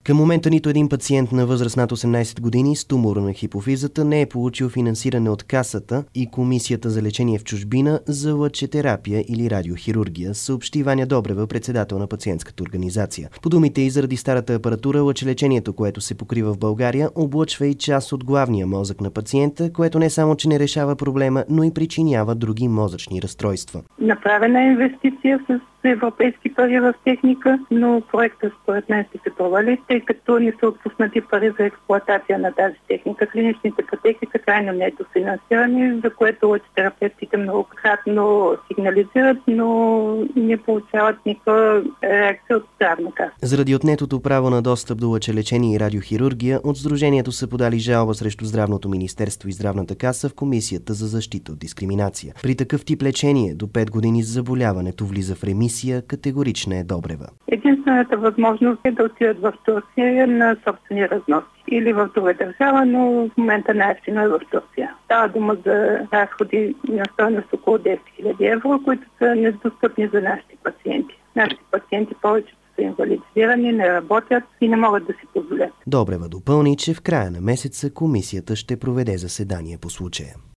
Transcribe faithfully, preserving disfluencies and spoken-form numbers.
Към момента нито един пациент на възраст над осемнайсет години с тумор на хипофизата не е получил финансиране от Касата и Комисията за лечение в чужбина за лъчетерапия или радиохирургия, съобщи Ваня Добрева, председател на пациентската организация. По думите и заради старата апаратура, лъчелечението, което се покрива в България, облъчва и част от главния мозък на пациента, което не само, че не решава проблема, но и причинява други мозъчни разстройства. Направена е инвестиция с европейски пари в техника, но проектът според мен ще се провали, тъй като не са отпуснати пари за експлоатация на тази техника. Клиничните пътеки са крайно недофинансирани, за което лъчетерапевтите многократно сигнализират, но не получават никаква реакция от здравна каса. Заради отнетото право на достъп до лъчелечение и радиохирургия, от Сдружението са подали жалба срещу Здравното министерство и Здравната каса в Комисията за защита от дискриминация. При такъв тип лечение до пет години заболяването влиза в ремисия, категорична е Добрева. Единствената възможност е да отидат в Турция на собствени разноски или в друга държава, но в момента най-ефтино е в Турция. Става дума за разходи на стойност около десет хиляди евро, които са недостъпни за нашите пациенти. Нашите пациенти повечето са инвалидизирани, не работят и не могат да си позволят. Добрева допълни, че в края на месеца комисията ще проведе заседание по случая.